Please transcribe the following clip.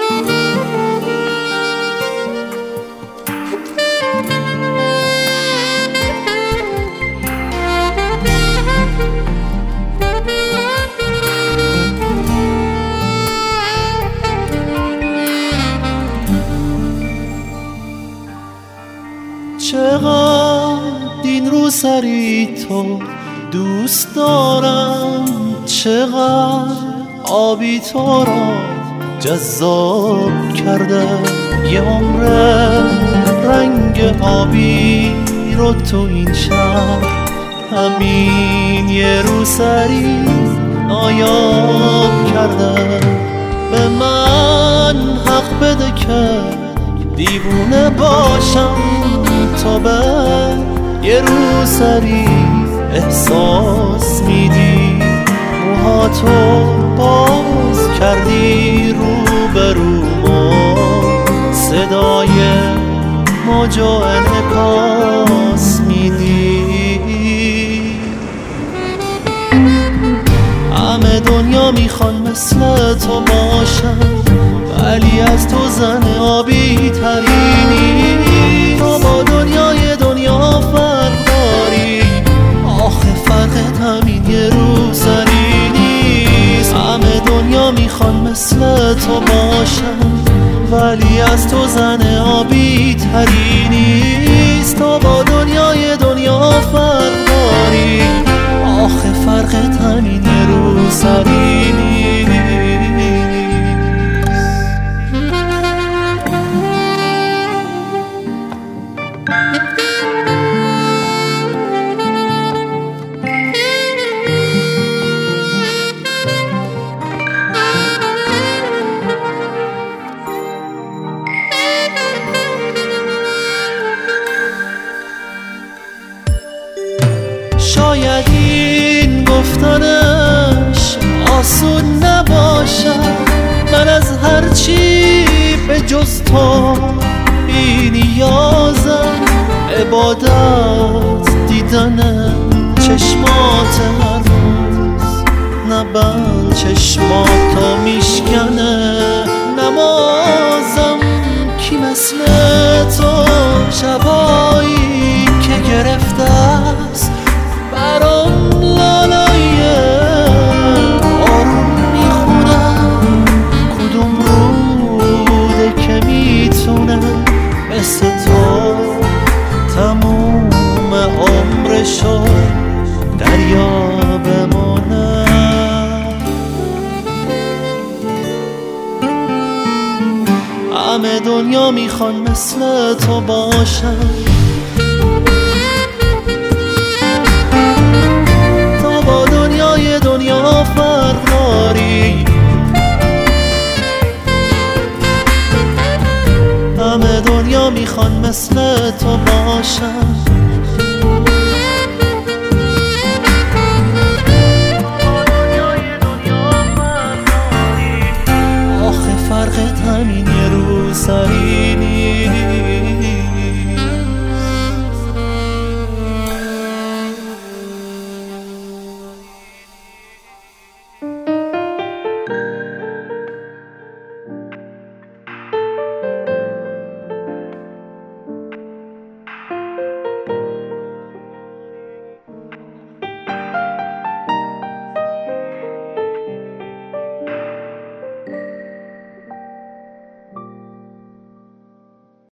چقدر این روسری تو دوست دارم، چقدر آبی تو را جذاب کرده. یه عمر رنگ آبی رو تو این شهر، همین یه روسری نایاب کرده. به من حق بده که دیوونه باشم تا به یه روسری احساس میدی. موهاتو باز کردی رو به رو ما، صدای موج و انعکاس میدی. همه دنیا میخوان مثل تو باشن، ولی از تو زن آبی ترینی. تو با دنیای دنیا فرق داری، آخه فرقت همین یه روسری نیست. همه دنیا میخوان مثل تو باشن، ولی از تو زن آبی تری نیست. تو با دنیای دنیا فرق داری، آخه فرقت همین یه روسری نیست. شاید این گفتنش آسون نباشد، من از هرچی به جز تو بی نیازم. عبادت دیدن چشمات هر روز، نبند چشماتو میشکنه نمازم. کی مثل تو شبایی که گرفته است برام لالای آروم میخونم. کدوم روده که میتونه مثل تو تموم عمرشو دریا بمونه. همه دنیا میخوان مثل تو باشن، دنیا فرق داری. همه دنیا میخوان مثل تو باشن، آخه فرقت همین